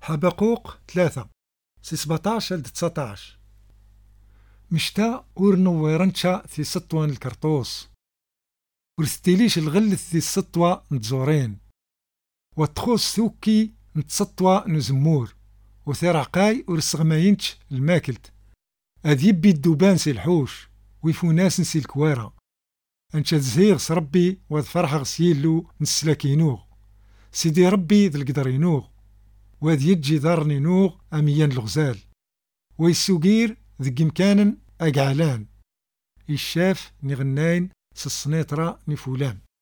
حبقوق 3 سي 17 لد 19. مشتا ور نويرنتشا في سطوان الكرطوس ورستيليش الغلث في السطوة نتزورين وتخوص ثوكي نتسطوة نزمور وثرعقاي ورسغماينتش الماكلت هاد يبي الدوبان سي الحوش ويفو ناس نسي الكوارا انشا زهيغ سربي واد فرح غسيلو نسلاكينوغ سيدي ربي ذا القدرينوغ واد يجي دارني نوغ اميان الغزال ويسوقير ذي مكانا اقعلان الشاف نغناين سالسنيطرة نفولان.